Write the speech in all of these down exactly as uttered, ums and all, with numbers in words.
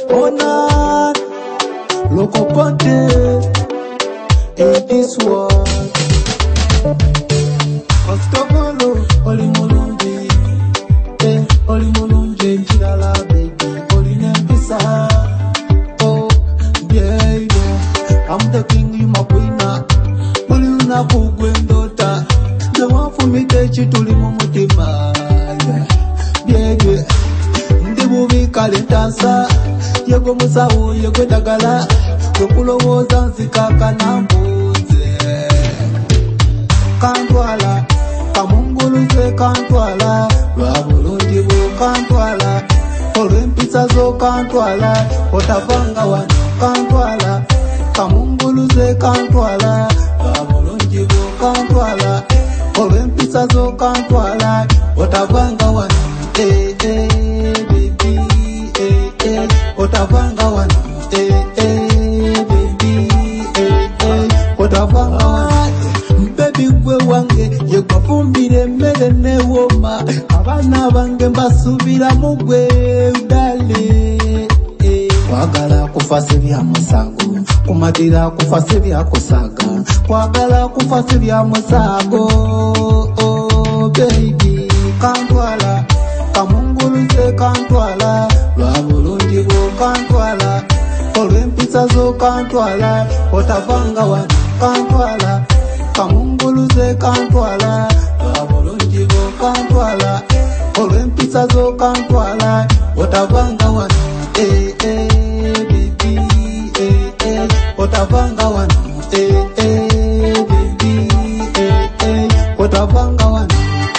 Ona Loco Ponte in this world. Ostobolo Oli Mulungi, eh, Oli Mulungi Njidala baby, Oli Nempisa. Oh, yeah, yeah, I'm the king, you my queen. Oli una kugwendota, the one for me techi tuli mumutima. Yeah, yeah, ndibu vikalentansa, yego musawu, yego dagala, yokulo woza nsikaka na mbuze. Kantwala, kamunguluze kantwala, lwabulungi bwo kantwala, olw'empisa zo kantwala, otavanga wano kantwala, kamunguluze kantwala, lwabulungi bwo kantwala, olw'empisa zo kantwala, otavanga wano, eh eh baby, eh eh, otavanga wano, eh eh baby, eh eh, otavanga wano. Baby gwe wange yegwa fumbire mmere ne woma, abana bange mbasubira mugwe udale. Kwagala kufase bya musago, kumatira kufase bya kusaga, kwagala kufase bya musago. Oh baby, kantwala, kamunguluze kantwala, lwabulungi bwo kantwala, olw'empisa zo kantwala, otavanga wano kantwala, kamunguluze kantwala, lwabulungi bwo kantwala, olw'empisa zo kantwala, otavanga wano, eh eh baby, eh eh, otavanga wano, eh eh baby, eh eh, otavanga wano.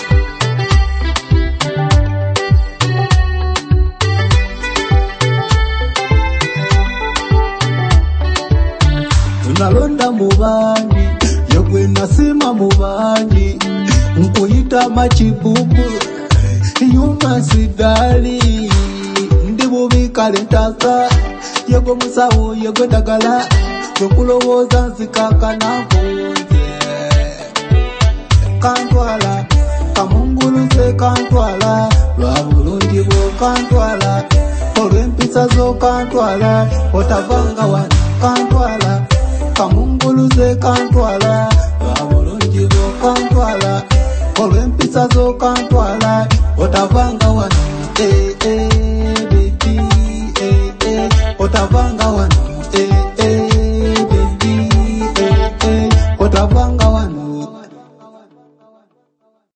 Unalonda mubandi, yogwe nasema mubandi, nkuyita machibubu, yuma sidali, ndibu vikalentasa, yego musawu, yego dagala, yokulo woza nsikaka na mbuze. Kantwala, kamunguluze kantwala, lwabulungi bwo kantwala, olw'empisa zo kantwala, otavanga wano kantwala, kamunguluze kantwala, lwabulungi bwo kantwala, olw'empisa zo kantwala, otavanga wano, eh eh baby, eh eh, otavanga wano.